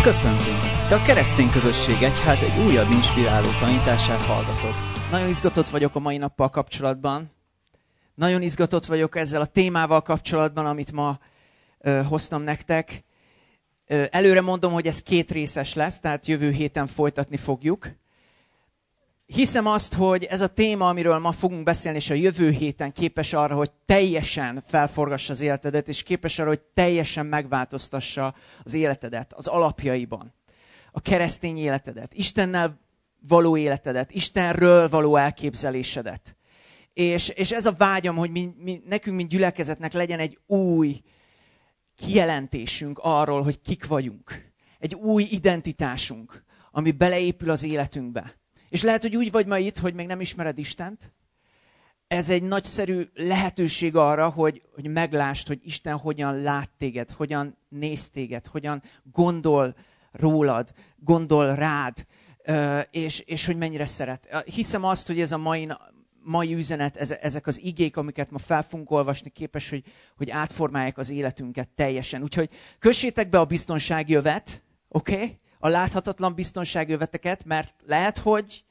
Köszöntünk! Te a Keresztény Közösség Egyház egy újabb inspiráló tanítását hallgatod. Nagyon izgatott vagyok a mai nappal kapcsolatban. Nagyon izgatott vagyok ezzel a témával kapcsolatban, amit ma hoztam nektek. Előre mondom, hogy ez 2 részes lesz, tehát jövő héten folytatni fogjuk. Hiszem azt, hogy ez a téma, amiről ma fogunk beszélni, és a jövő héten képes arra, hogy teljesen felforgassa az életedet, és képes arra, hogy teljesen megváltoztassa az életedet, az alapjaiban. A keresztény életedet, Istennel való életedet, Istenről való elképzelésedet. És ez a vágyam, hogy nekünk, mint gyülekezetnek legyen egy új kijelentésünk arról, hogy kik vagyunk. Egy új identitásunk, ami beleépül az életünkbe. És lehet, hogy úgy vagy ma itt, hogy még nem ismered Istent. Ez egy nagyszerű lehetőség arra, hogy meglásd, hogy Isten hogyan lát téged, hogyan néz téged, hogyan gondol rólad, gondol rád, és hogy mennyire szeret. Hiszem azt, hogy ez a mai üzenet, ezek az igék, amiket ma fel fogunk olvasni, képes, hogy átformálják az életünket teljesen. Úgyhogy kössétek be a biztonsági övet, oké? A láthatatlan biztonsági öveteket, mert lehet, hogy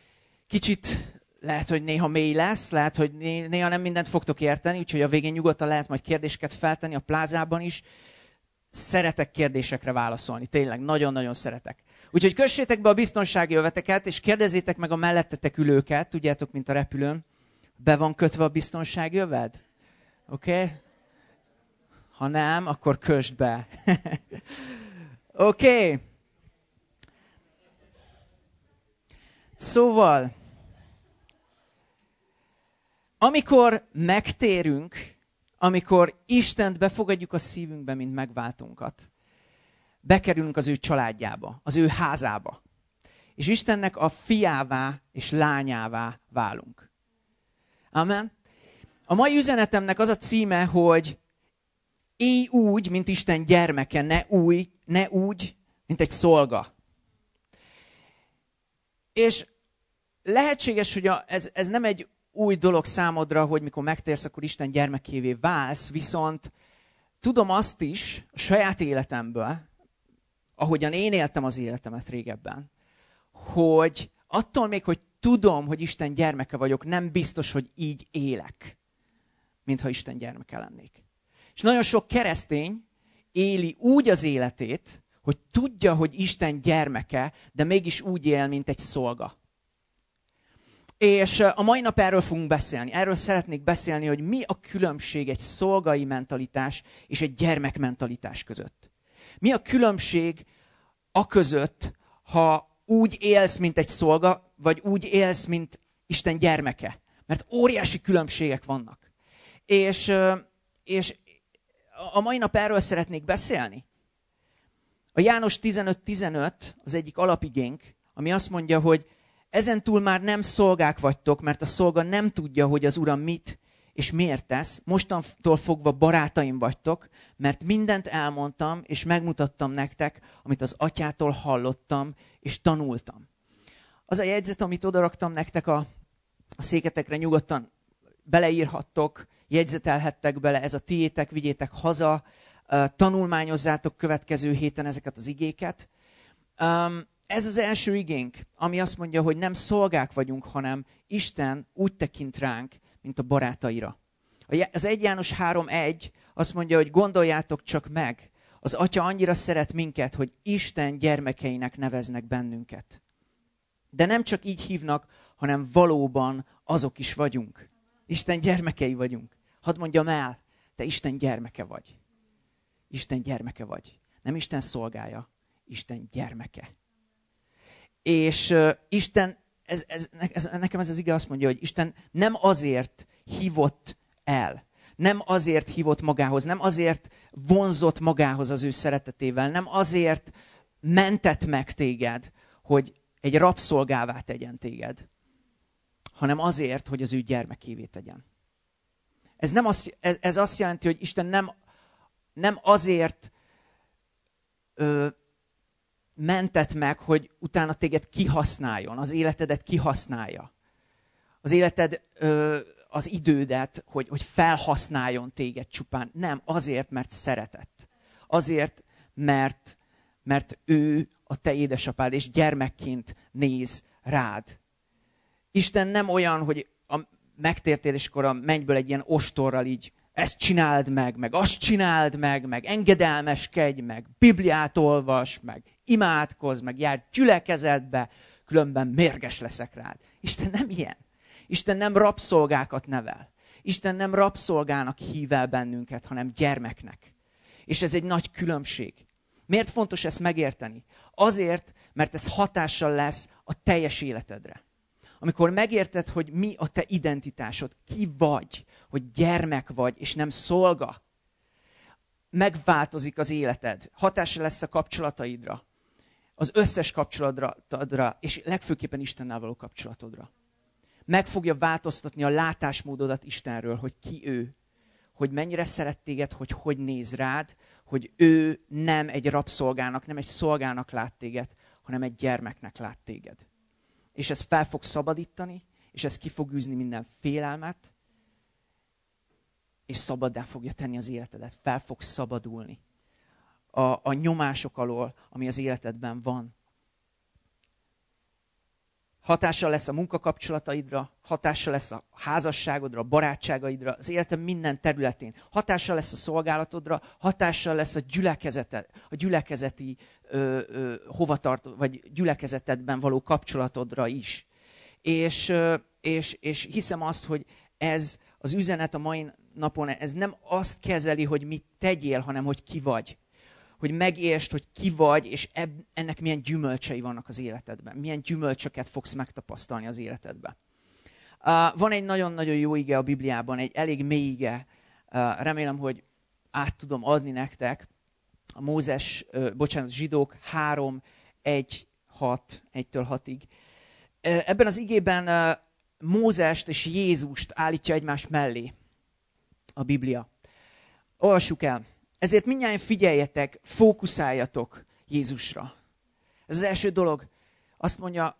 néha mély lesz, lehet, hogy néha nem mindent fogtok érteni, úgyhogy a végén nyugodtan lehet majd kérdéseket feltenni a plázában is. Szeretek kérdésekre válaszolni, tényleg, nagyon-nagyon szeretek. Úgyhogy kössétek be a biztonsági öveteket, és kérdezzétek meg a mellettetek ülőket, tudjátok, mint a repülőn. Be van kötve a biztonsági öved? Oké? Ha nem, akkor kösd be. Oké. Szóval, amikor megtérünk, amikor Istent befogadjuk a szívünkbe, mint megváltónkat, bekerülünk az ő családjába, az ő házába, és Istennek a fiává és lányává válunk. Amen. A mai üzenetemnek az a címe, hogy élj úgy, mint Isten gyermeke, ne úgy, mint egy szolga. És lehetséges, hogy ez nem egy új dolog számodra, hogy mikor megtérsz, akkor Isten gyermekévé válsz, viszont tudom azt is a saját életemből, ahogyan én éltem az életemet régebben, hogy attól még, hogy tudom, hogy Isten gyermeke vagyok, nem biztos, hogy így élek, mintha Isten gyermeke lennék. És nagyon sok keresztény éli úgy az életét, hogy tudja, hogy Isten gyermeke, de mégis úgy él, mint egy szolga. És a mai nap erről fogunk beszélni. Erről szeretnék beszélni, hogy mi a különbség egy szolgai mentalitás és egy gyermekmentalitás között. Mi a különbség aközött, ha úgy élsz, mint egy szolga, vagy úgy élsz, mint Isten gyermeke. Mert óriási különbségek vannak. És a mai nap erről szeretnék beszélni. A János 15:15 az egyik alapigénk, ami azt mondja, hogy ezentúl már nem szolgák vagytok, mert a szolga nem tudja, hogy az Ura mit és miért tesz. Mostantól fogva barátaim vagytok, mert mindent elmondtam, és megmutattam nektek, amit az atyától hallottam, és tanultam. Az a jegyzet, amit odaraktam nektek a széketekre, nyugodtan beleírhattok, jegyzetelhettek bele, ez a tiétek, vigyétek haza, tanulmányozzátok következő héten ezeket az igéket. Ez az első igénk, ami azt mondja, hogy nem szolgák vagyunk, hanem Isten úgy tekint ránk, mint a barátaira. Az 1 János 3:1 azt mondja, hogy gondoljátok csak meg, az Atya annyira szeret minket, hogy Isten gyermekeinek neveznek bennünket. De nem csak így hívnak, hanem valóban azok is vagyunk. Isten gyermekei vagyunk. Hadd mondjam el, te Isten gyermeke vagy. Isten gyermeke vagy. Nem Isten szolgája, Isten gyermeke. És Isten, nekem ez az ige azt mondja, hogy Isten nem azért hívott el, nem azért hívott magához, nem azért vonzott magához az ő szeretetével, nem azért mentett meg téged, hogy egy rabszolgává tegyen téged, hanem azért, hogy az ő gyermekévé tegyen. Ez azt jelenti, hogy Isten nem azért mentett meg, hogy utána téged kihasználjon, az életedet kihasználja. Az életed, az idődet, hogy felhasználjon téged csupán. Nem, azért, mert szeretett. Azért, mert mert ő a te édesapád, és gyermekként néz rád. Isten nem olyan, hogy a megtértéléskor a mennyből egy ilyen ostorral így, ezt csináld meg azt csináld meg engedelmeskedj, meg Bibliát olvas, meg imádkozz, meg járj gyülekezetbe, különben mérges leszek rád. Isten nem ilyen. Isten nem rabszolgákat nevel. Isten nem rabszolgának hív el bennünket, hanem gyermeknek. És ez egy nagy különbség. Miért fontos ezt megérteni? Azért, mert ez hatással lesz a teljes életedre. Amikor megérted, hogy mi a te identitásod, ki vagy, hogy gyermek vagy, és nem szolga, megváltozik az életed. Hatása lesz a kapcsolataidra, az összes kapcsolatodra, és legfőképpen Istennel való kapcsolatodra. Meg fogja változtatni a látásmódodat Istenről, hogy ki ő, hogy mennyire szeret téged, hogy néz rád, hogy ő nem egy rabszolgának, nem egy szolgának lát téged, hanem egy gyermeknek lát téged. És ez fel fog szabadítani, és ez ki fog űzni minden félelmet, és szabaddá fogja tenni az életedet. Fel fog szabadulni a nyomások alól, ami az életedben van. Hatással lesz a munkakapcsolataidra, hatással lesz a házasságodra, a barátságaidra, az életed minden területén. Hatással lesz a szolgálatodra, hatással lesz a gyülekezeti hovatartó, vagy gyülekezetedben való kapcsolatodra is. És hiszem azt, hogy ez az üzenet a mai napon, ez nem azt kezeli, hogy mit tegyél, hanem hogy ki vagy. Hogy megértsd, hogy ki vagy, és ennek milyen gyümölcsei vannak az életedben. Milyen gyümölcsöket fogsz megtapasztalni az életedben. Van egy nagyon-nagyon jó ige a Bibliában, egy elég mély ige. Remélem, hogy át tudom adni nektek. A Zsidók 3, 1, 6, 1-től 6-ig. Ebben az igében Mózest és Jézust állítja egymás mellé a Biblia. Olvassuk el. Ezért mindnyájan figyeljetek, fókuszáljatok Jézusra. Ez az első dolog. Azt mondja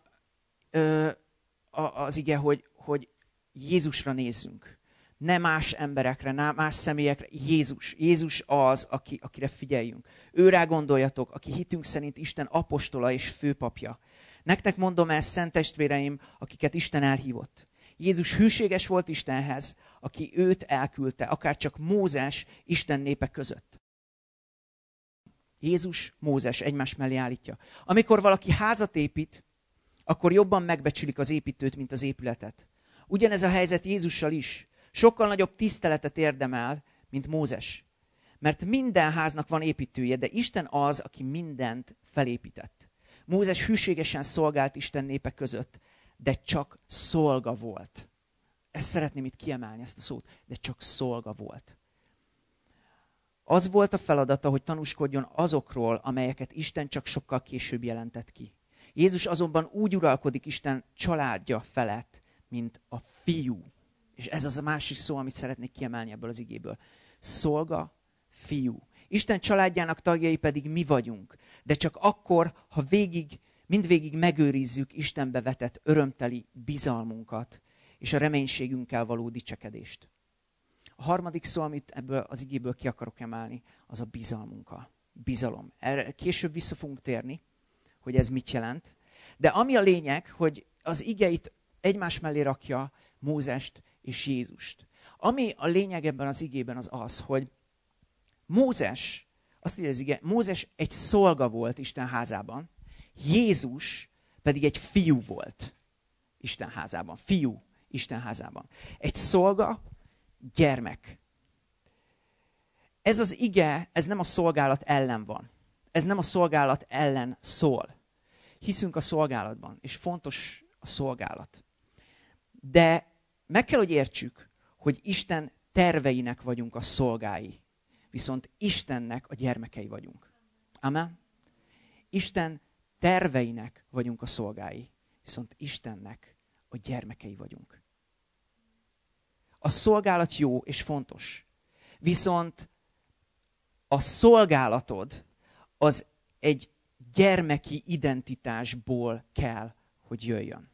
az ige, hogy Jézusra nézzünk. Ne más emberekre, ne más személyekre. Jézus. Jézus az, akire figyeljünk. Őrá gondoljatok, aki hitünk szerint Isten apostola és főpapja. Nektek mondom ezt, szent testvéreim, akiket Isten elhívott. Jézus hűséges volt Istenhez, aki őt elküldte, akár csak Mózes Isten népe között. Jézus, Mózes egymás mellé állítja. Amikor valaki házat épít, akkor jobban megbecsülik az építőt, mint az épületet. Ugyanez a helyzet Jézussal is. Sokkal nagyobb tiszteletet érdemel, mint Mózes. Mert minden háznak van építője, de Isten az, aki mindent felépített. Mózes hűségesen szolgált Isten népe között, de csak szolga volt. Ezt szeretném itt kiemelni, ezt a szót, de csak szolga volt. Az volt a feladata, hogy tanúskodjon azokról, amelyeket Isten csak sokkal később jelentett ki. Jézus azonban úgy uralkodik Isten családja felett, mint a fiú. És ez az a másik szó, amit szeretnék kiemelni ebből az igéből. Szolga, fiú. Isten családjának tagjai pedig mi vagyunk. De csak akkor, ha mindvégig megőrizzük Istenbe vetett örömteli bizalmunkat, és a reménységünkkel való dicsekedést. A harmadik szó, amit ebből az igéből ki akarok emelni, az a bizalmunkkal. Bizalom. Erre később vissza fogunk térni, hogy ez mit jelent. De ami a lényeg, hogy az igeit egymás mellé rakja Mózest és Jézust. Ami a lényeg ebben az igében az az, hogy Mózes, azt írja az ige, Mózes egy szolga volt Isten házában, Jézus pedig egy fiú volt Isten házában. Fiú Isten házában. Egy szolga, gyermek. Ez az ige, ez nem a szolgálat ellen van. Ez nem a szolgálat ellen szól. Hiszünk a szolgálatban, és fontos a szolgálat. De meg kell, hogy értsük, hogy Isten terveinek vagyunk a szolgái. Viszont Istennek a gyermekei vagyunk. Amen? Isten terveinek vagyunk a szolgái. Viszont Istennek a gyermekei vagyunk. A szolgálat jó és fontos. Viszont a szolgálatod az egy gyermeki identitásból kell, hogy jöjjön.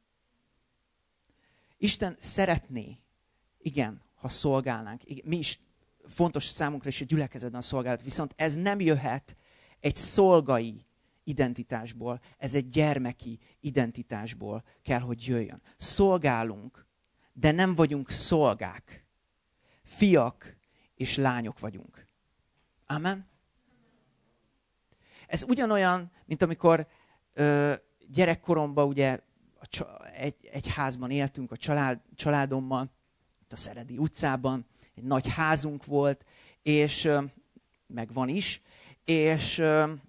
Isten szeretné, igen, ha szolgálnánk. Mi is fontos számunkra is a gyülekezetben a szolgálat, viszont ez nem jöhet egy szolgai identitásból, ez egy gyermeki identitásból kell, hogy jöjjön. Szolgálunk, de nem vagyunk szolgák. Fiak és lányok vagyunk. Amen? Ez ugyanolyan, mint amikor gyerekkoromban ugye egy házban éltünk a családommal, a Szeredi utcában, egy nagy házunk volt, és meg van is, és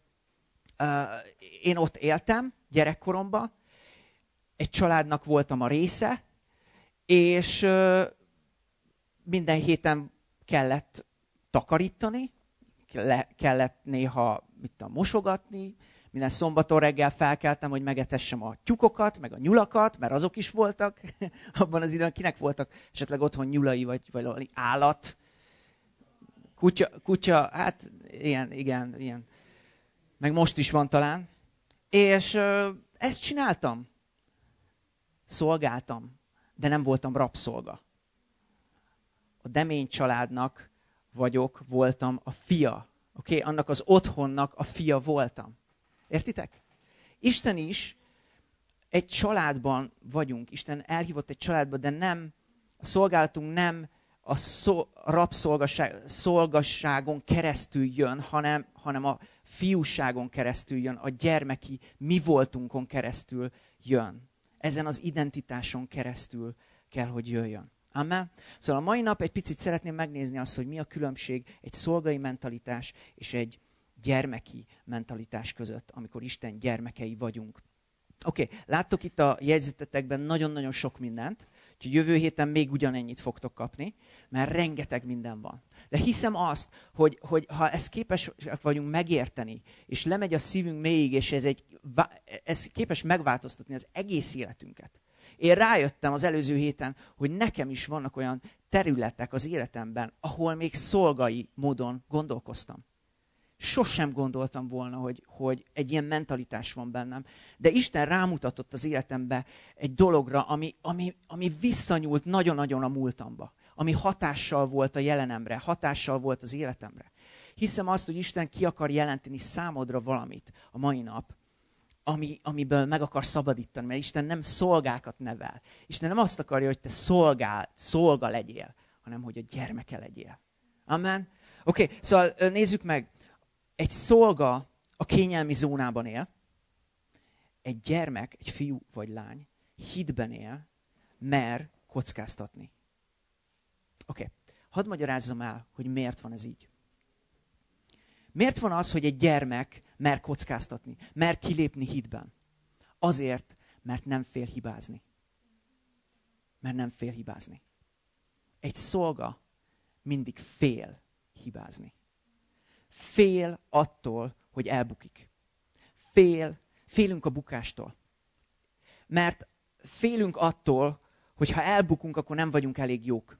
én ott éltem gyerekkoromban, egy családnak voltam a része, és minden héten kellett takarítani, kellett néha mosogatni, minden szombaton reggel felkeltem, hogy megetessem a tyúkokat, meg a nyulakat, mert azok is voltak abban az időben. Kinek voltak esetleg otthon nyulai, vagy valami állat? Kutya, hát igen. Meg most is van talán. És ezt csináltam. Szolgáltam, de nem voltam rabszolga. A Demény családnak voltam a fia. Oké? Annak az otthonnak a fia voltam. Értitek? Isten is egy családban vagyunk. Isten elhívott egy családba, de nem, a szolgálatunk nem a rabszolgasságon keresztül jön, hanem a fiúságon keresztül jön, a gyermeki mi voltunkon keresztül jön. Ezen az identitáson keresztül kell, hogy jöjjön. Amen? Szóval a mai nap egy picit szeretném megnézni azt, hogy mi a különbség egy szolgai mentalitás és egy gyermeki mentalitás között, amikor Isten gyermekei vagyunk. Oké, láttok itt a jegyzetetekben nagyon-nagyon sok mindent, úgyhogy jövő héten még ugyanennyit fogtok kapni, mert rengeteg minden van. De hiszem azt, hogy ha ezt képesek vagyunk megérteni, és lemegy a szívünk mélyig, és ez képes megváltoztatni az egész életünket. Én rájöttem az előző héten, hogy nekem is vannak olyan területek az életemben, ahol még szolgai módon gondolkoztam. Sosem gondoltam volna, hogy egy ilyen mentalitás van bennem. De Isten rámutatott az életembe egy dologra, ami visszanyúlt nagyon-nagyon a múltamba. Ami hatással volt a jelenemre, hatással volt az életemre. Hiszem azt, hogy Isten ki akar jelenteni számodra valamit a mai nap, amiből meg akar szabadítani, mert Isten nem szolgákat nevel. Isten nem azt akarja, hogy te szolga legyél, hanem hogy a gyermeke legyél. Amen? Oké, szóval nézzük meg. Egy szolga a kényelmi zónában él, egy gyermek, egy fiú vagy lány hitben él, mer kockáztatni. Oké, hadd magyarázzam el, hogy miért van ez így. Miért van az, hogy egy gyermek mer kockáztatni, mer kilépni hitben? Azért, mert nem fél hibázni. Mert nem fél hibázni. Egy szolga mindig fél hibázni. Fél attól, hogy elbukik. Félünk a bukástól. Mert félünk attól, hogy ha elbukunk, akkor nem vagyunk elég jók.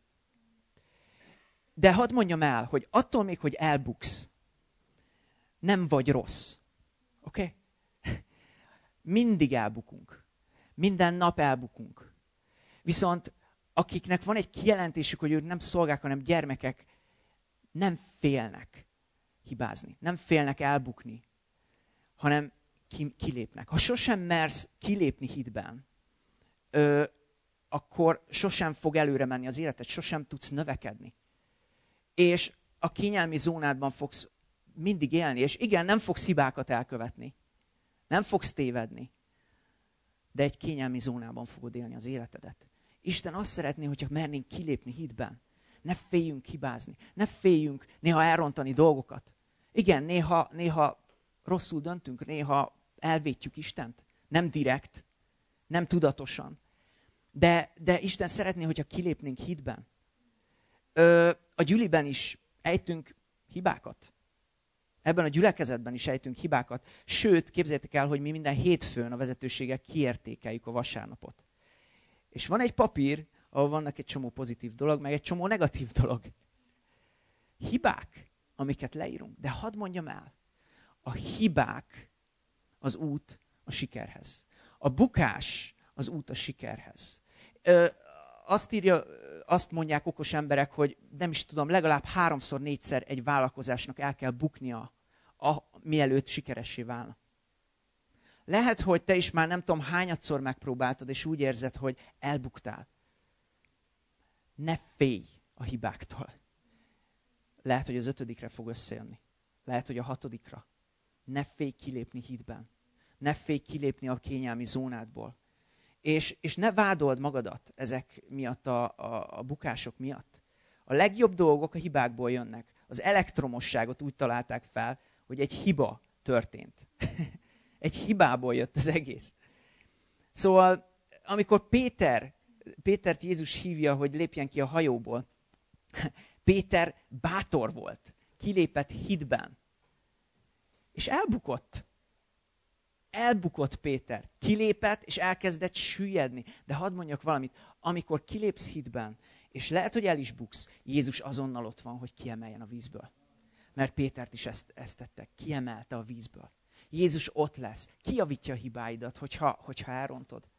De hadd mondjam el, hogy attól még, hogy elbuksz, nem vagy rossz. Oké? Mindig elbukunk. Minden nap elbukunk. Viszont akiknek van egy kijelentésük, hogy ők nem szolgák, hanem gyermekek, nem félnek hibázni. Nem félnek elbukni, hanem kilépnek. Ha sosem mersz kilépni hitben, akkor sosem fog előre menni az életed, sosem tudsz növekedni. És a kényelmi zónádban fogsz mindig élni. És igen, nem fogsz hibákat elkövetni. Nem fogsz tévedni. De egy kényelmi zónában fogod élni az életedet. Isten azt szeretné, hogyha mernénk kilépni hitben. Ne féljünk hibázni. Ne féljünk néha elrontani dolgokat. Igen, néha rosszul döntünk, néha elvétjük Istent. Nem direkt, nem tudatosan. De Isten szeretné, hogyha kilépnénk hitben. A gyüliben is ejtünk hibákat. Ebben a gyülekezetben is ejtünk hibákat. Sőt, képzeljétek el, hogy mi minden hétfőn a vezetőséggel kiértékeljük a vasárnapot. És van egy papír, ahol vannak egy csomó pozitív dolog, meg egy csomó negatív dolog. Hibák, amiket leírunk. De hadd mondjam el, a hibák az út a sikerhez. A bukás az út a sikerhez. Azt mondják okos emberek, hogy nem is tudom, legalább 3-4-szer egy vállalkozásnak el kell buknia, mielőtt sikeressé válna. Lehet, hogy te is már nem tudom hányadszor megpróbáltad, és úgy érzed, hogy elbuktál. Ne félj a hibáktól. Lehet, hogy az 5. fog összejönni. Lehet, hogy a 6. Ne félj kilépni hitben. Ne félj kilépni a kényelmi zónádból. És ne vádold magadat ezek miatt a bukások miatt. A legjobb dolgok a hibákból jönnek. Az elektromosságot úgy találták fel, hogy egy hiba történt. Egy hibából jött az egész. Szóval, amikor Pétert Jézus hívja, hogy lépjen ki a hajóból, Péter bátor volt, kilépett hitben, és elbukott. Elbukott Péter. Kilépett, és elkezdett süllyedni. De hadd mondjak valamit, amikor kilépsz hitben, és lehet, hogy el is buksz, Jézus azonnal ott van, hogy kiemeljen a vízből. Mert Pétert is ezt tette, kiemelte a vízből. Jézus ott lesz, kijavítja a hibáidat, hogyha elrontod.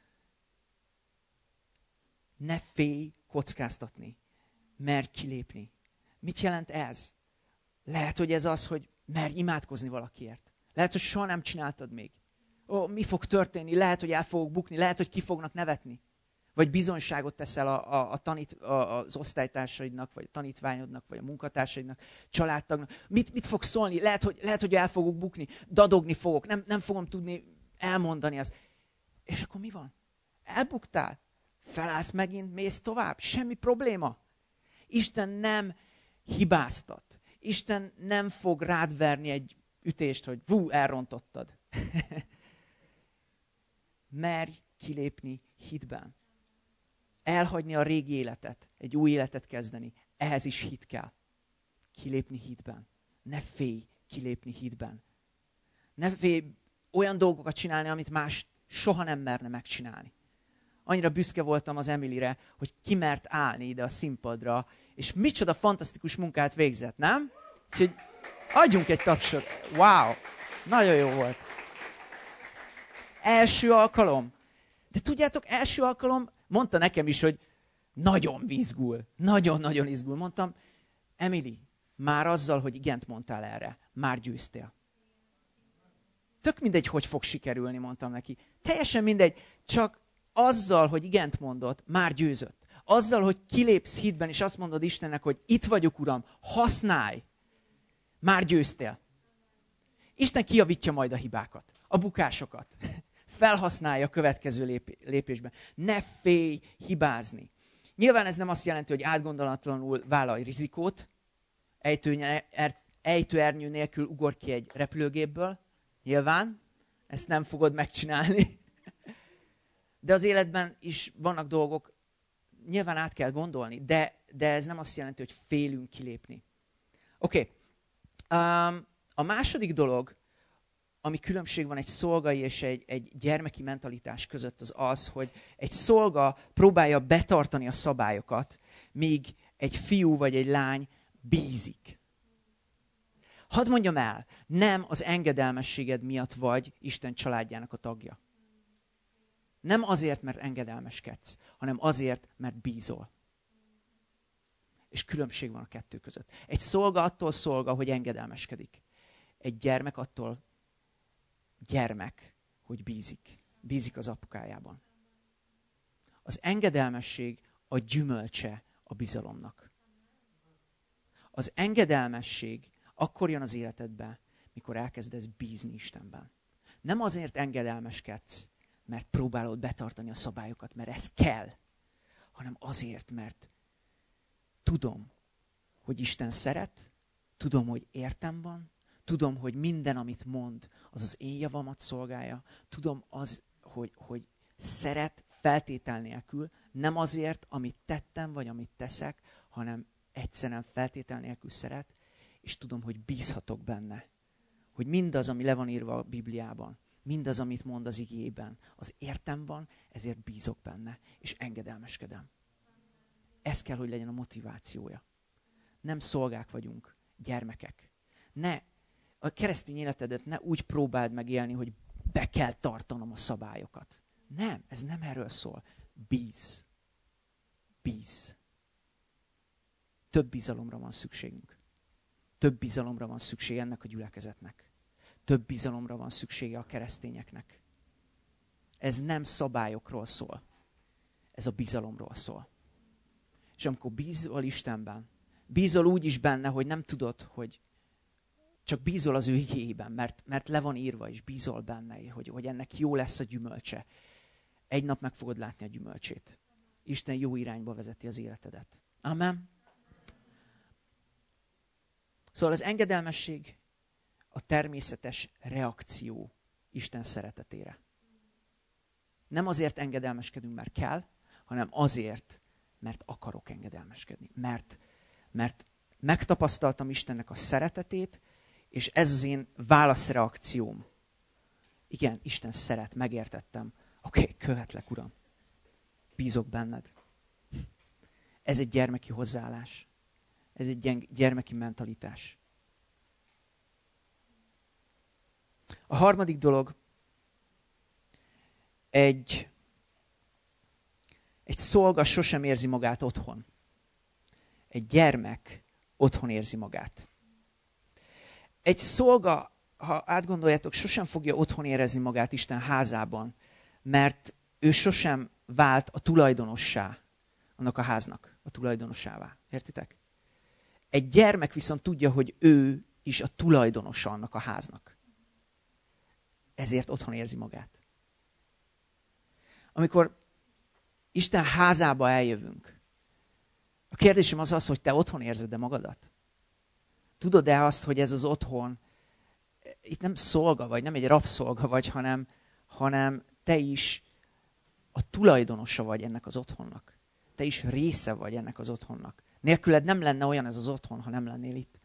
Ne félj kockáztatni, merj kilépni. Mit jelent ez? Lehet, hogy ez az, hogy merj imádkozni valakiért. Lehet, hogy soha nem csináltad még. Mi fog történni? Lehet, hogy el fogok bukni, lehet, hogy ki fognak nevetni. Vagy bizonyságot teszel az osztálytársaidnak, vagy a tanítványodnak, vagy a munkatársaidnak, családtagnak. Mit fog szólni? Lehet, hogy el fogok bukni, dadogni fogok, nem fogom tudni elmondani azt. És akkor mi van? Elbuktál? Felállsz megint, mész tovább? Semmi probléma. Isten nem hibáztat. Isten nem fog rád verni egy ütést, hogy elrontottad. Merj kilépni hitben. Elhagyni a régi életet, egy új életet kezdeni. Ehhez is hit kell. Kilépni hitben. Ne félj kilépni hitben. Ne félj olyan dolgokat csinálni, amit más soha nem merne megcsinálni. Annyira büszke voltam az Emilire, hogy kimert állni ide a színpadra, és micsoda fantasztikus munkát végzett, nem? Úgyhogy adjunk egy tapsot. Wow! Nagyon jó volt. Első alkalom. De tudjátok, első alkalom mondta nekem is, hogy nagyon izgul. Nagyon-nagyon izgul. Mondtam, Emily, már azzal, hogy igent mondtál erre, már győztél. Tök mindegy, hogy fog sikerülni, mondtam neki. Teljesen mindegy, csak azzal, hogy igent mondott, már győzött. Azzal, hogy kilépsz hitben, és azt mondod Istennek, hogy itt vagyok, Uram, használj, már győztél. Isten kijavítja majd a hibákat, a bukásokat. Felhasználja a következő lépésben. Ne félj hibázni. Nyilván ez nem azt jelenti, hogy átgondolatlanul vállalj rizikót, ejtőernyő nélkül ugorj ki egy repülőgépből. Nyilván, ezt nem fogod megcsinálni. De az életben is vannak dolgok, nyilván át kell gondolni, de ez nem azt jelenti, hogy félünk kilépni. Oké. A második dolog, ami különbség van egy szolgai és egy gyermeki mentalitás között, az az, hogy egy szolga próbálja betartani a szabályokat, míg egy fiú vagy egy lány bízik. Hadd mondjam el, nem az engedelmességed miatt vagy Isten családjának a tagja. Nem azért, mert engedelmeskedsz, hanem azért, mert bízol. És különbség van a kettő között. Egy szolga attól szolga, hogy engedelmeskedik. Egy gyermek attól gyermek, hogy bízik. Bízik az apukájában. Az engedelmesség a gyümölcse a bizalomnak. Az engedelmesség akkor jön az életedbe, mikor elkezdesz bízni Istenben. Nem azért engedelmeskedsz, mert próbálod betartani a szabályokat, mert ez kell, hanem azért, mert tudom, hogy Isten szeret, tudom, hogy értem van, tudom, hogy minden, amit mond, az az én javamat szolgálja, tudom hogy szeret feltétel nélkül, nem azért, amit tettem, vagy amit teszek, hanem egyszerűen feltétel nélkül szeret, és tudom, hogy bízhatok benne. Hogy mindaz, ami le van írva a Bibliában, mindaz, amit mond az igében, az értem van, ezért bízok benne, és engedelmeskedem. Ez kell, hogy legyen a motivációja. Nem szolgák vagyunk, gyermekek. A keresztény életedet ne úgy próbáld megélni, hogy be kell tartanom a szabályokat. Nem, ez nem erről szól. Bíz. Bíz. Több bizalomra van szükségünk. Több bizalomra van szükség ennek a gyülekezetnek. több bizalomra van szüksége a keresztényeknek. Ez nem szabályokról szól. Ez a bizalomról szól. És amikor bízol Istenben, bízol úgy is benne, hogy nem tudod, hogy csak bízol az ő igéjében, mert le van írva, és bízol benne, hogy ennek jó lesz a gyümölcse. Egy nap meg fogod látni a gyümölcsét. Isten jó irányba vezeti az életedet. Amen. Szóval az engedelmesség a természetes reakció Isten szeretetére. Nem azért engedelmeskedünk, mert kell, hanem azért, mert akarok engedelmeskedni. Mert megtapasztaltam Istennek a szeretetét, és ez az én válaszreakcióm. Igen, Isten szeret, megértettem. Oké, követlek, Uram. Bízok benned. Ez egy gyermeki hozzáállás. Ez egy gyermeki mentalitás. A harmadik dolog, egy szolga sosem érzi magát otthon. Egy gyermek otthon érzi magát. Egy szolga, ha átgondoljátok, sosem fogja otthon érezni magát Isten házában, mert ő sosem vált a tulajdonossá annak a háznak, a tulajdonossává. Értitek? Egy gyermek viszont tudja, hogy ő is a tulajdonosa annak a háznak. Ezért otthon érzi magát. Amikor Isten házába eljövünk, a kérdésem az, hogy te otthon érzed-e magadat? Tudod-e azt, hogy ez az otthon, itt nem szolga vagy, nem egy rabszolga vagy, hanem te is a tulajdonosa vagy ennek az otthonnak. Te is része vagy ennek az otthonnak. Nélküled nem lenne olyan ez az otthon, ha nem lennél itt.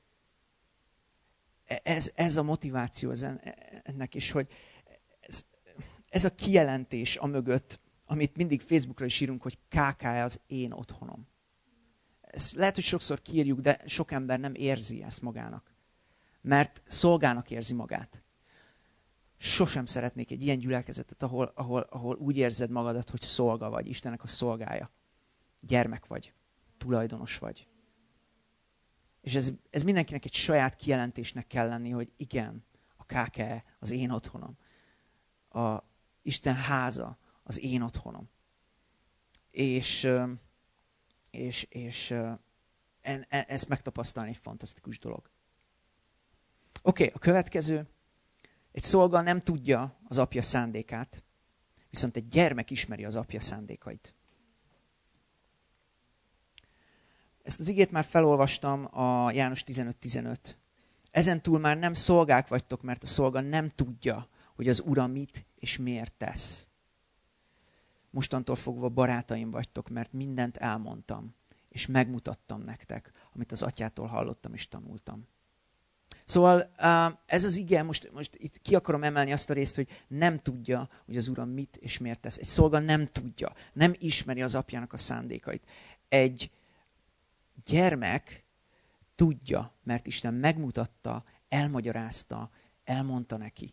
Ez a motiváció ennek is, hogy ez a kijelentés amögött, amit mindig Facebookra is írunk, hogy KK az én otthonom. Ezt lehet, hogy sokszor kiírjuk, de sok ember nem érzi ezt magának. Mert szolgának érzi magát. Sosem szeretnék egy ilyen gyülekezetet, ahol úgy érzed magadat, hogy szolga vagy, Istennek a szolgája. Gyermek vagy, tulajdonos vagy. És ez mindenkinek egy saját kijelentésnek kell lenni, hogy igen, a KKE az én otthonom. A Isten háza az én otthonom. És ezt megtapasztalni egy fantasztikus dolog. Oké, a következő. Egy szolga nem tudja az apja szándékát, viszont egy gyermek ismeri az apja szándékait. Ezt az igét már felolvastam, a János 15:15. Ezentúl már nem szolgák vagytok, mert a szolga nem tudja, hogy az Ura mit és miért tesz. Mostantól fogva barátaim vagytok, mert mindent elmondtam, és megmutattam nektek, amit az atyától hallottam és tanultam. Szóval ez az ige, most itt ki akarom emelni azt a részt, hogy nem tudja, hogy az Ura mit és miért tesz. Egy szolga nem tudja, nem ismeri az apjának a szándékait. Egy gyermek tudja, mert Isten megmutatta, elmagyarázta, elmondta neki.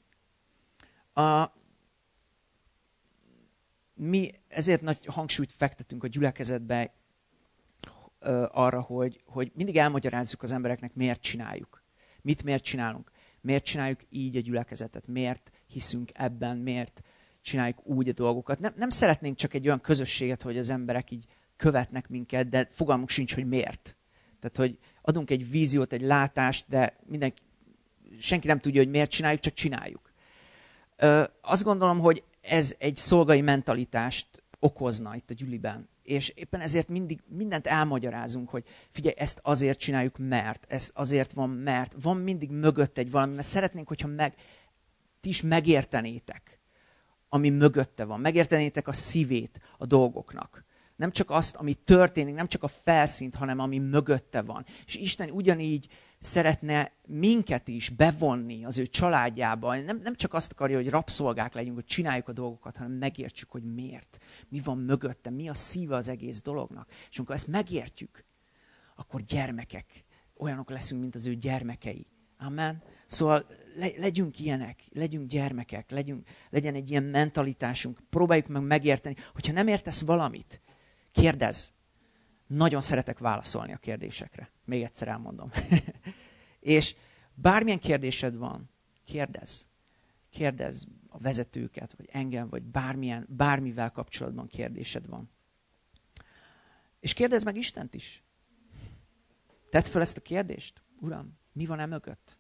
Mi ezért nagy hangsúlyt fektetünk a gyülekezetbe arra, hogy mindig elmagyarázzuk az embereknek, miért csináljuk. Mit miért csinálunk? Miért csináljuk így a gyülekezetet? Miért hiszünk ebben? Miért csináljuk úgy a dolgokat? Nem szeretnénk csak egy olyan közösséget, hogy az emberek így követnek minket, de fogalmunk sincs, hogy miért. Tehát, hogy adunk egy víziót, egy látást, de senki nem tudja, hogy miért csináljuk, csak csináljuk. Azt gondolom, hogy ez egy szolgai mentalitást okozna itt a gyüliben. És éppen ezért mindig mindent elmagyarázunk, hogy figyelj, ezt azért csináljuk, mert, ez azért van, mert. Van mindig mögött egy valami, mert szeretnénk, hogyha ti is megértenétek, ami mögötte van. Megértenétek a szívét a dolgoknak. Nem csak azt, ami történik, nem csak a felszínt, hanem ami mögötte van. És Isten ugyanígy szeretne minket is bevonni az ő családjába. Nem csak azt akarja, hogy rabszolgák legyünk, hogy csináljuk a dolgokat, hanem megértsük, hogy miért. Mi van mögötte, mi a szíve az egész dolognak. És amikor ezt megértjük, akkor gyermekek, olyanok leszünk, mint az ő gyermekei. Amen. Szóval legyünk ilyenek, legyünk gyermekek, legyen egy ilyen mentalitásunk. Próbáljuk meg megérteni, hogyha nem értesz valamit, kérdezz. Nagyon szeretek válaszolni a kérdésekre. Még egyszer elmondom. És bármilyen kérdésed van, kérdezz. Kérdezz a vezetőket, vagy engem, vagy bármivel kapcsolatban kérdésed van. És kérdezz meg Istent is. Tedd fel ezt a kérdést. Uram, mi van mögött?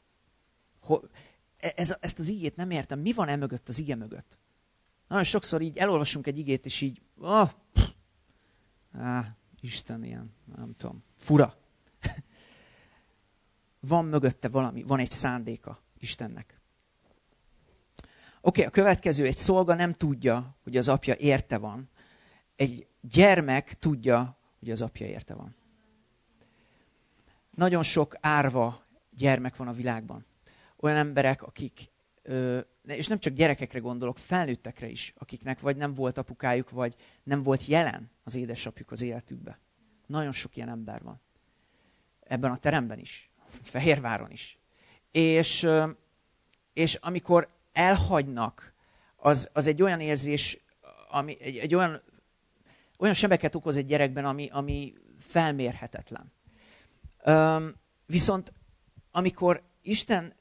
Ezt az igét nem értem. Mi van mögött az ige mögött? Nagyon sokszor így elolvasunk egy igét, és így, Isten ilyen, nem tudom, fura. Van mögötte valami, van egy szándéka Istennek. Oké, a következő, egy szolga nem tudja, hogy az apja érte van. Egy gyermek tudja, hogy az apja érte van. Nagyon sok árva gyermek van a világban. Olyan emberek, akik, és nem csak gyerekekre gondolok, felnőttekre is, akiknek vagy nem volt apukájuk, vagy nem volt jelen az édesapjuk az életükbe. Nagyon sok ilyen ember van. Ebben a teremben is, Fehérváron is. És amikor elhagynak, az egy olyan érzés, ami egy olyan sebeket okoz egy gyerekben, ami felmérhetetlen. Viszont amikor Isten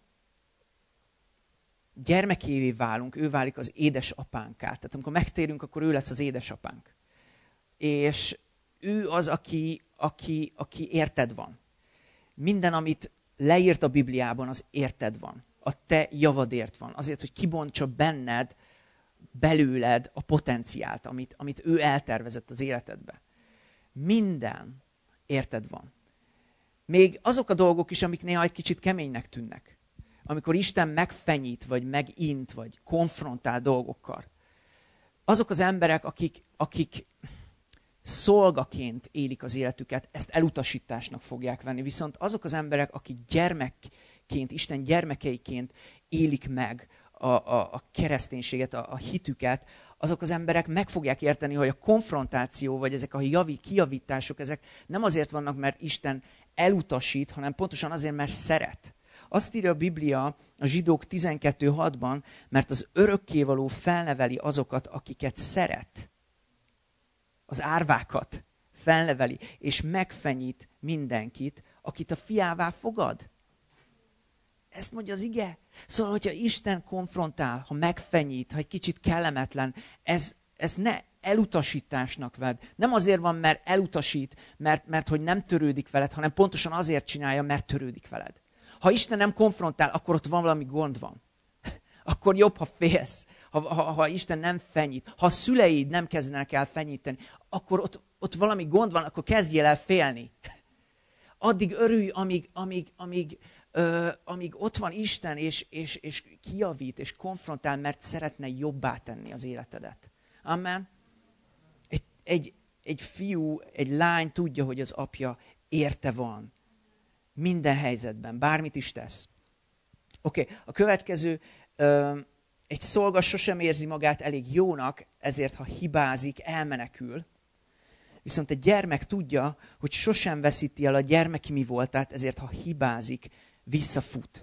gyermekévé válunk, ő válik az édesapánká. Tehát amikor megtérünk, akkor ő lesz az édesapánk. És ő az, aki érted van. Minden, amit leírt a Bibliában, az érted van. A te javadért van. Azért, hogy kibontsa benned, belőled a potenciált, amit ő eltervezett az életedbe. Minden érted van. Még azok a dolgok is, amik néha egy kicsit keménynek tűnnek. Amikor Isten megfenyít, vagy megint, vagy konfrontál dolgokkal. Azok az emberek, akik szolgaként élik az életüket, ezt elutasításnak fogják venni. Viszont azok az emberek, akik gyermekként, Isten gyermekeiként élik meg a kereszténységet, a hitüket, azok az emberek meg fogják érteni, hogy a konfrontáció, vagy ezek a kijavítások, ezek nem azért vannak, mert Isten elutasít, hanem pontosan azért, mert szeret. Azt írja a Biblia a Zsidók 12:6-ban, mert az örökkévaló felneveli azokat, akiket szeret. Az árvákat felneveli, és megfenyít mindenkit, akit a fiává fogad. Ezt mondja az ige. Szóval, hogyha Isten konfrontál, ha megfenyít, ha egy kicsit kellemetlen, ez ne elutasításnak vedd. Nem azért van, mert elutasít, mert hogy nem törődik veled, hanem pontosan azért csinálja, mert törődik veled. Ha Isten nem konfrontál, akkor ott van valami gond van. Akkor jobb, ha félsz. Ha Isten nem fenyít. Ha a szüleid nem kezdenek el fenyíteni, akkor ott valami gond van, akkor kezdjél el félni. Addig örülj, amíg ott van Isten, és kijavít, és konfrontál, mert szeretne jobbá tenni az életedet. Amen. Egy fiú, egy lány tudja, hogy az apja érte van. Minden helyzetben, bármit is tesz. Oké, a következő, egy szolga sosem érzi magát elég jónak, ezért ha hibázik, elmenekül. Viszont egy gyermek tudja, hogy sosem veszíti el a gyermeki mi voltát, ezért ha hibázik, visszafut.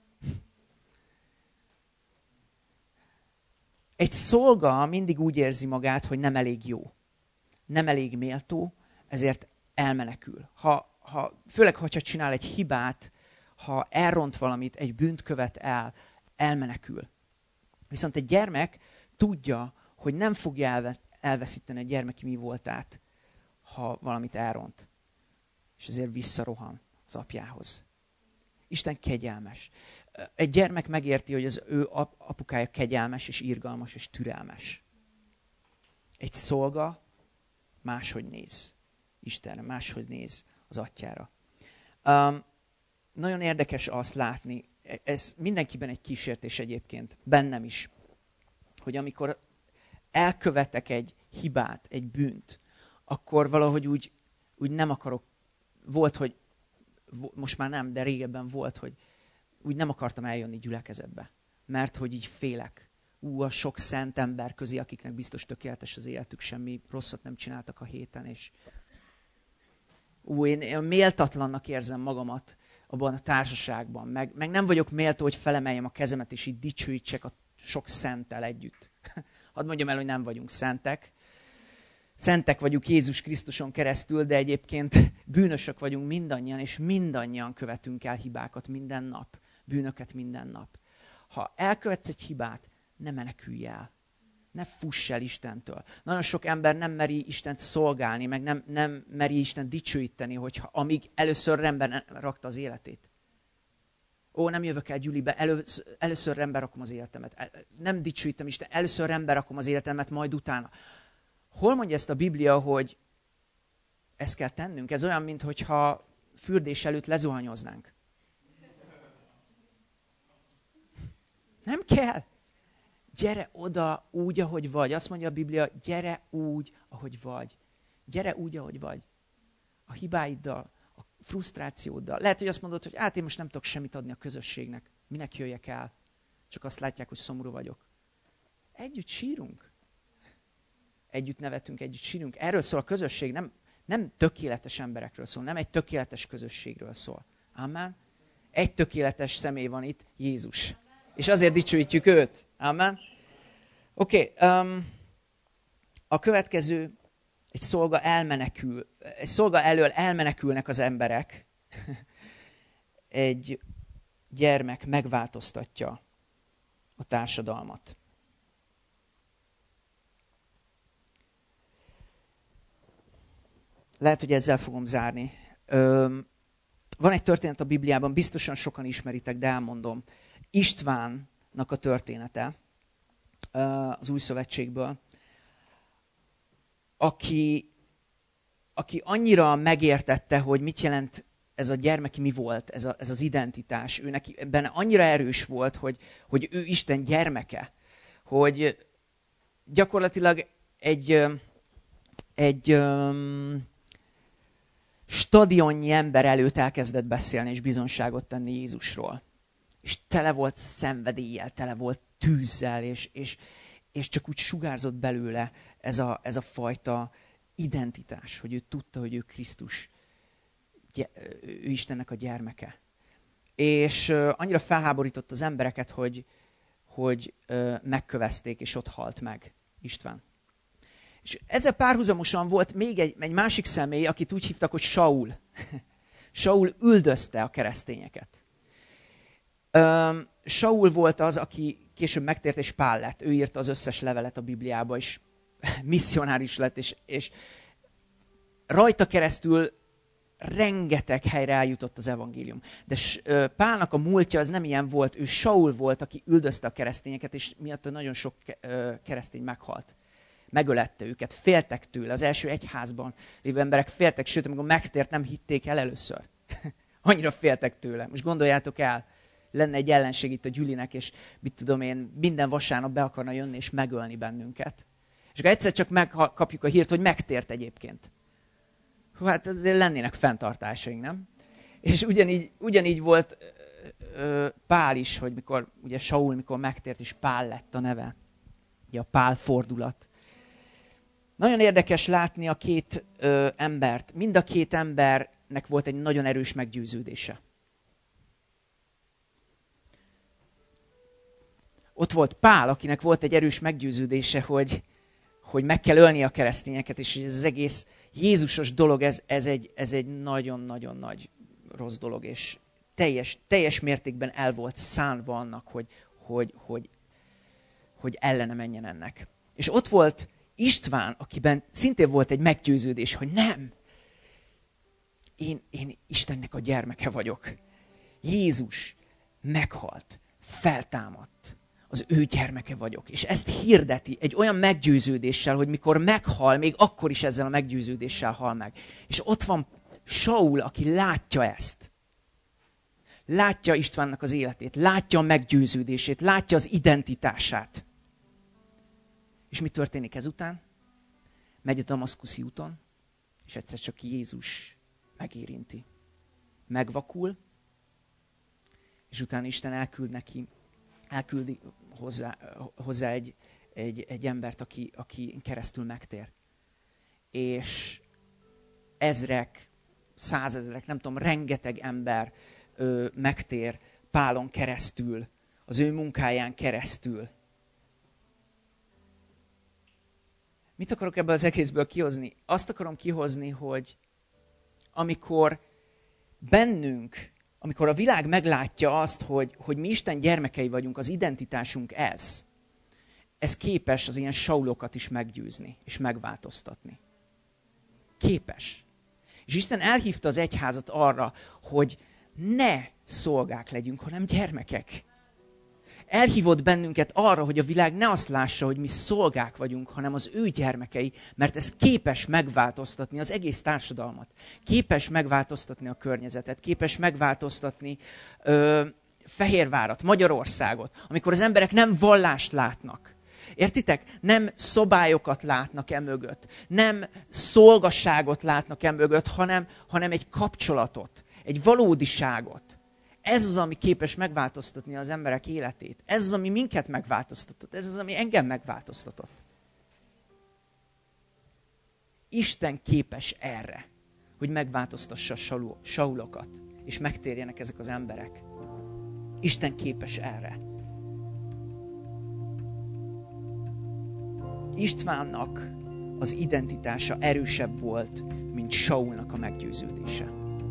Egy szolga mindig úgy érzi magát, hogy nem elég jó. Nem elég méltó, ezért elmenekül. Főleg, ha csinál egy hibát, ha elront valamit, egy bűnt követ el, elmenekül. Viszont egy gyermek tudja, hogy nem fogja elveszíteni a gyermeki mi voltát, ha valamit elront. És ezért visszarohan az apjához. Isten kegyelmes. Egy gyermek megérti, hogy az ő apukája kegyelmes, és irgalmas, és türelmes. Egy szolga máshogy néz Istenre, máshogy néz az atyára. Nagyon érdekes azt látni, ez mindenkiben egy kísértés egyébként, bennem is, hogy amikor elkövetek egy hibát, egy bűnt, akkor valahogy úgy nem akarok, volt, hogy most már nem, de régebben volt, hogy úgy nem akartam eljönni gyülekezetbe, mert hogy így félek. A sok szent ember közé, akiknek biztos tökéletes az életük, semmi rosszat nem csináltak a héten, és én méltatlannak érzem magamat abban a társaságban, meg nem vagyok méltó, hogy felemeljem a kezemet, és így dicsőítsek a sok szenttel együtt. Hadd mondjam el, hogy nem vagyunk szentek. Szentek vagyunk Jézus Krisztuson keresztül, de egyébként bűnösök vagyunk mindannyian, és mindannyian követünk el hibákat minden nap, bűnöket minden nap. ha elkövetsz egy hibát, ne menekülj el. Ne fuss el Istentől. Nagyon sok ember nem meri Istent szolgálni, meg nem meri Istent dicsőíteni, hogyha amíg először rendben rakta az életét. Ó, nem jövök el gyülibe, először rendben rakom az életemet. Nem dicsőítem Isten, először rendben rakom az életemet, majd utána. Hol mondja ezt a Biblia, hogy ezt kell tennünk? Ez olyan, mintha fürdés előtt lezuhanyoznánk. Nem kell. Gyere oda úgy, ahogy vagy. Azt mondja a Biblia, gyere úgy, ahogy vagy. Gyere úgy, ahogy vagy. A hibáiddal, a frusztrációddal. Lehet, hogy azt mondod, hogy én most nem tudok semmit adni a közösségnek. Minek jöjjek el? Csak azt látják, hogy szomorú vagyok. Együtt sírunk. Együtt nevetünk, együtt sírunk. Erről szól a közösség, nem tökéletes emberekről szól, nem egy tökéletes közösségről szól. Amen. Egy tökéletes személy van itt, Jézus. És azért dicsőítjük őt. Amen. Oké. A következő, egy szolga elől elmenekülnek az emberek. Egy gyermek megváltoztatja a társadalmat. Lehet, hogy ezzel fogom zárni. Van egy történet a Bibliában, biztosan sokan ismeritek, de elmondom. Istvánnak a története az Új Szövetségből, aki annyira megértette, hogy mit jelent ez a gyermeki mi volt, ez az identitás. Ő neki ebben annyira erős volt, hogy ő Isten gyermeke, hogy gyakorlatilag egy stadionnyi ember előtt elkezdett beszélni és bizonságot tenni Jézusról. És tele volt szenvedéllyel, tele volt tűzzel, és csak úgy sugárzott belőle ez a fajta identitás, hogy ő tudta, hogy ő Krisztus, ő Istennek a gyermeke. És annyira felháborított az embereket, hogy megkövezték, és ott halt meg István. És ezzel párhuzamosan volt még egy másik személy, akit úgy hívtak, hogy Saul. Saul üldözte a keresztényeket. Saul volt az, aki később megtért, és Pál lett. Ő írta az összes levelet a Bibliába, és misszionáris lett, és rajta keresztül rengeteg helyre eljutott az evangélium. De Pálnak a múltja az nem ilyen volt. Ő Saul volt, aki üldözte a keresztényeket, és miatt nagyon sok keresztény meghalt. Megölette őket, féltek tőle. Az első egyházban lévő emberek féltek, sőt, amikor megtért, nem hitték el először. Annyira féltek tőle. Most gondoljátok el, lenne egy ellenség itt a Gyülinek, és mit tudom én, minden vasárnap be akarna jönni és megölni bennünket. És akkor egyszer csak megkapjuk a hírt, hogy megtért egyébként. Hát azért lennének fenntartásaink, nem? És ugyanígy volt Pál is, hogy ugye Saul, mikor megtért, és Pál lett a neve. Ugye a Pál fordulat. Nagyon érdekes látni a két embert. Mind a két embernek volt egy nagyon erős meggyőződése. Ott volt Pál, akinek volt egy erős meggyőződése, hogy meg kell ölni a keresztényeket, és ez az egész Jézusos dolog, ez egy nagyon-nagyon nagy rossz dolog, és teljes mértékben el volt szánva annak, hogy ellene menjen ennek. És ott volt István, akiben szintén volt egy meggyőződés, hogy nem, én Istennek a gyermeke vagyok. Jézus meghalt, feltámadt, az ő gyermeke vagyok. És ezt hirdeti egy olyan meggyőződéssel, hogy mikor meghal, még akkor is ezzel a meggyőződéssel hal meg. És ott van Saul, aki látja ezt. Látja Istvánnak az életét, látja a meggyőződését, látja az identitását. És mi történik ezután? Megy a damaszkuszi úton, és egyszer csak Jézus megérinti. Megvakul, és utána Isten elküldi hozzá egy embert, aki keresztül megtér. És ezrek, százezrek, nem tudom, rengeteg ember megtér Pálon keresztül, az ő munkáján keresztül. Mit akarok ebből az egészből kihozni? Azt akarom kihozni, hogy amikor bennünk amikor a világ meglátja azt, hogy mi Isten gyermekei vagyunk, az identitásunk ez képes az ilyen Saulokat is meggyőzni és megváltoztatni. Képes. És Isten elhívta az egyházat arra, hogy ne szolgák legyünk, hanem gyermekek. Elhívott bennünket arra, hogy a világ ne azt lássa, hogy mi szolgák vagyunk, hanem az ő gyermekei, mert ez képes megváltoztatni az egész társadalmat. Képes megváltoztatni a környezetet, képes megváltoztatni Fehérvárat, Magyarországot, amikor az emberek nem vallást látnak. Értitek? Nem szobályokat látnak emögött, nem szolgasságot látnak emögött, hanem egy kapcsolatot, egy valódiságot. Ez az, ami képes megváltoztatni az emberek életét. Ez az, ami minket megváltoztatott. Ez az, ami engem megváltoztatott. Isten képes erre, hogy megváltoztassa Saulokat, és megtérjenek ezek az emberek. Isten képes erre. Istvánnak az identitása erősebb volt, mint Saulnak a meggyőződése.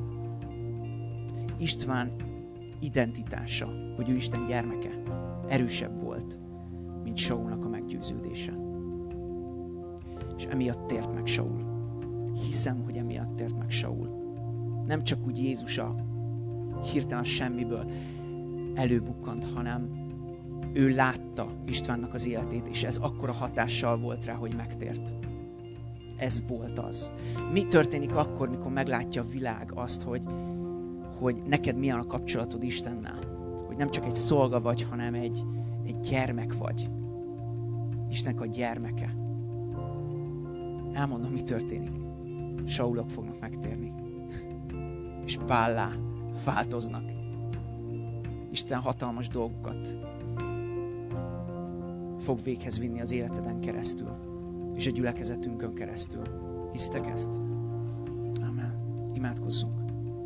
István identitása, hogy ő Isten gyermeke, erősebb volt, mint Saulnak a meggyőződése. És emiatt tért meg Saul. Hiszem, hogy emiatt tért meg Saul. Nem csak úgy Jézus a hirtelen semmiből előbukkant, hanem ő látta Istvánnak az életét, és ez akkora hatással volt rá, hogy megtért. Ez volt az. Mi történik akkor, mikor meglátja a világ azt, hogy neked milyen a kapcsolatod Istennel? Hogy nem csak egy szolga vagy, hanem egy gyermek vagy. Istennek a gyermeke. Elmondom, mi történik. Saulok fognak megtérni. És Pállá változnak. Isten hatalmas dolgokat fog véghez vinni az életeden keresztül. És a gyülekezetünkön keresztül. Hisztek ezt? Amen. Imádkozzunk.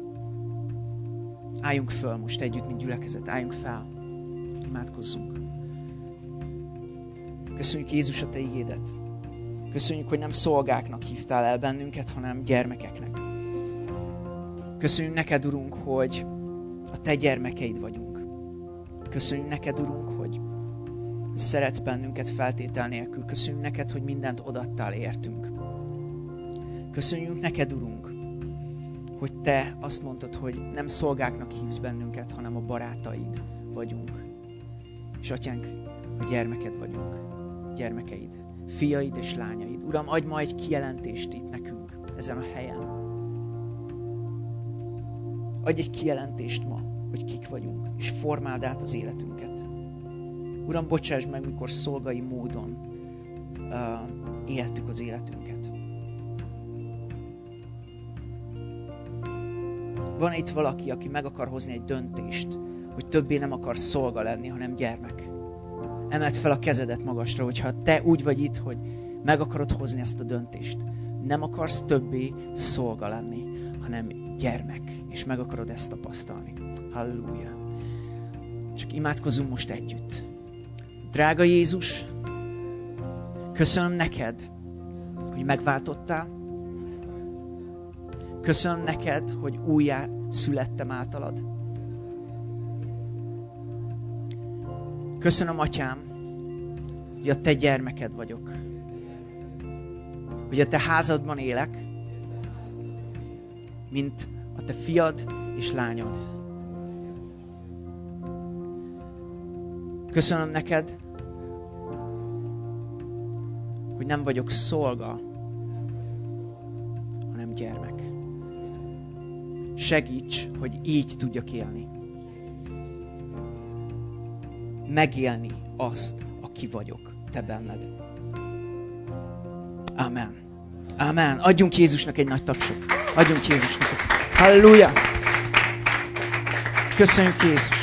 Álljunk föl most együtt, mint gyülekezet. Álljunk fel. Imádkozzunk. Köszönjük Jézus a Te igédet. Köszönjük, hogy nem szolgáknak hívtál el bennünket, hanem gyermekeknek. Köszönjük neked, Urunk, hogy a Te gyermekeid vagyunk. Köszönjük neked, Urunk, hogy szeretsz bennünket feltétel nélkül. Köszönjük neked, hogy mindent odaadtál értünk. Köszönjük neked, Urunk, hogy Te azt mondtad, hogy nem szolgáknak hívsz bennünket, hanem a barátaid vagyunk. És Atyánk, a gyermeked vagyunk. Gyermekeid, fiaid és lányaid. Uram, adj ma egy kijelentést itt nekünk, ezen a helyen. Adj egy kijelentést ma, hogy kik vagyunk, és formáld át az életünket. Uram, bocsáss meg, mikor szolgai módon éltük az életünket. Van itt valaki, aki meg akar hozni egy döntést, hogy többé nem akar szolga lenni, hanem gyermek. Emeld fel a kezedet magasra, hogyha te úgy vagy itt, hogy meg akarod hozni ezt a döntést. Nem akarsz többé szolga lenni, hanem gyermek, és meg akarod ezt tapasztalni. Halleluja. Csak imádkozzunk most együtt. Drága Jézus, köszönöm neked, hogy megváltottál. Köszönöm neked, hogy újjá születtem általad. Köszönöm, Atyám, hogy a Te gyermeked vagyok. Hogy a Te házadban élek, mint a Te fiad és lányod. Köszönöm neked, hogy nem vagyok szolga, hanem gyermek. Segíts, hogy így tudjak élni. Megélni azt, aki vagyok, Te benned. Amen. Amen. Adjunk Jézusnak egy nagy tapsot. Adjunk Jézusnak. Halleluja. Köszönjük Jézus.